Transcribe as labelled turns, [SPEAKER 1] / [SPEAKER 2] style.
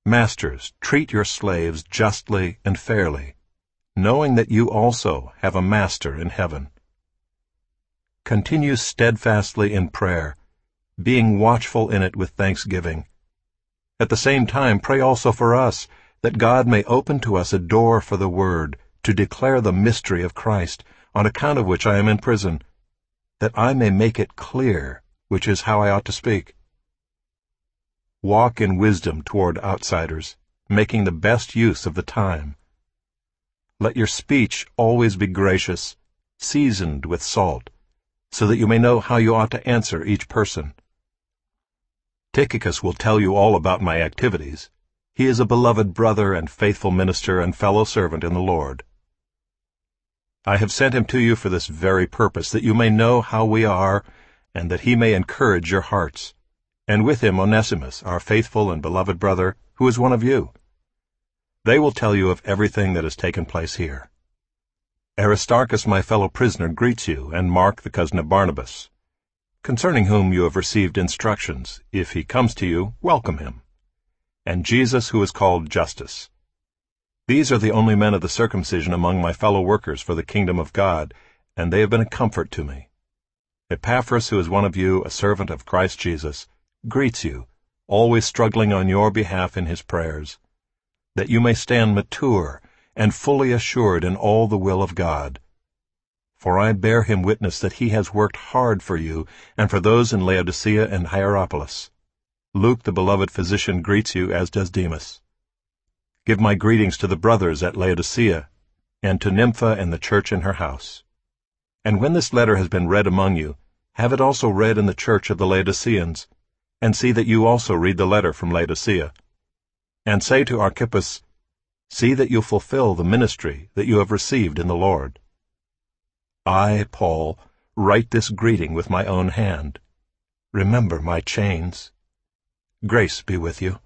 [SPEAKER 1] Masters, treat your slaves justly and fairly, knowing that you also have a master in heaven. Continue steadfastly in prayer, being watchful in it with thanksgiving. At the same time pray also for us, that God may open to us a door for the word, to declare the mystery of Christ, on account of which I am in prison, that I may make it clear, which is how I ought to speak. Walk in wisdom toward outsiders, making the best use of the time. Let your speech always be gracious, seasoned with salt, so that you may know how you ought to answer each person. Tychicus will tell you all about my activities. He is a beloved brother and faithful minister and fellow servant in the Lord. I have sent him to you for this very purpose, that you may know how we are, and that he may encourage your hearts. And with him Onesimus, our faithful and beloved brother, who is one of you. They will tell you of everything that has taken place here. Aristarchus, my fellow prisoner, greets you, and Mark, the cousin of Barnabas, concerning whom you have received instructions. If he comes to you, welcome him. And Jesus, who is called Justus. These are the only men of the circumcision among my fellow workers for the kingdom of God, and they have been a comfort to me. Epaphras, who is one of you, a servant of Christ Jesus, greets you, always struggling on your behalf in his prayers, that you may stand mature and fully assured in all the will of God. For I bear him witness that he has worked hard for you and for those in Laodicea and Hierapolis. Luke, the beloved physician, greets you, as does Demas. Give my greetings to the brothers at Laodicea, and to Nympha and the church in her house. And when this letter has been read among you, have it also read in the church of the Laodiceans, and see that you also read the letter from Laodicea. And say to Archippus, see that you fulfill the ministry that you have received in the Lord. I, Paul, write this greeting with my own hand. Remember my chains. Grace be with you.